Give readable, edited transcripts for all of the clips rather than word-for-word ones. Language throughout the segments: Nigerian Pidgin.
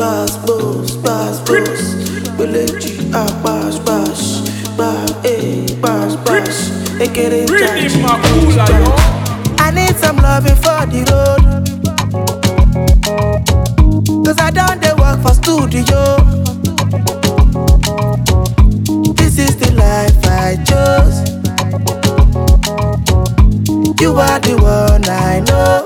Basbos, Beleji, bash, bash, I need some loving for the road, 'cause I don't dey work for studio. This is the life I chose. You are the one I know.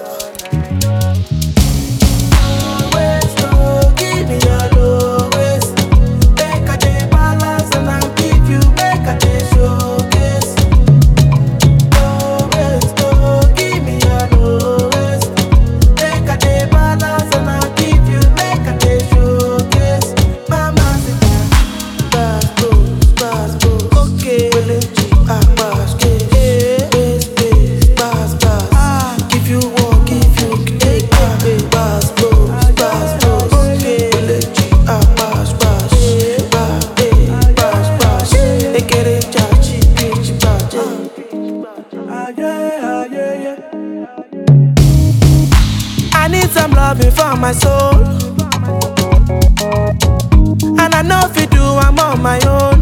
I need some loving for my soul, and I know if you do, I'm on my own.